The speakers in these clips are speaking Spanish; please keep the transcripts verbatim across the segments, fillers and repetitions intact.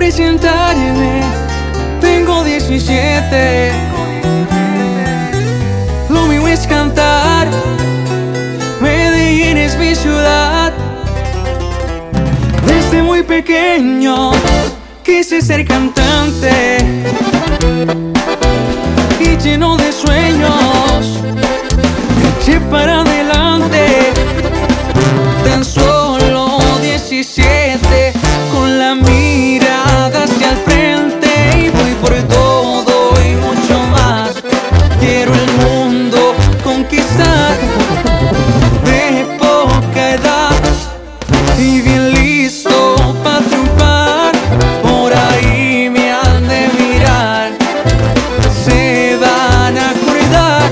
presentarme. Tengo diecisiete. Lo mío es cantar. Medellín es mi ciudad. Desde muy pequeño quise ser cantante y lleno de sueños eché para adelante. Tan solo diecisiete, con la mirada hacia el frente, y voy por todo y mucho más. Quiero el mundo conquistar, de poca edad y bien listo para triunfar. Por ahí me han de mirar, se van a acordar.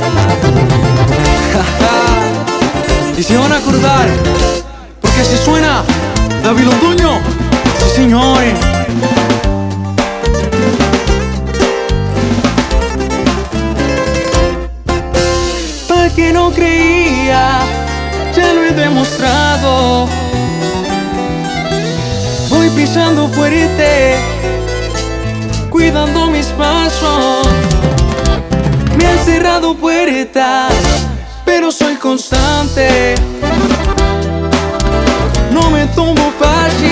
Y se van a acordar, porque así suena David Londoño. Sí, señores. Pa' que no creía, ya lo he demostrado. Voy pisando fuerte, cuidando mis pasos. Me han cerrado puertas, pero soy constante. No me tumbo fácil.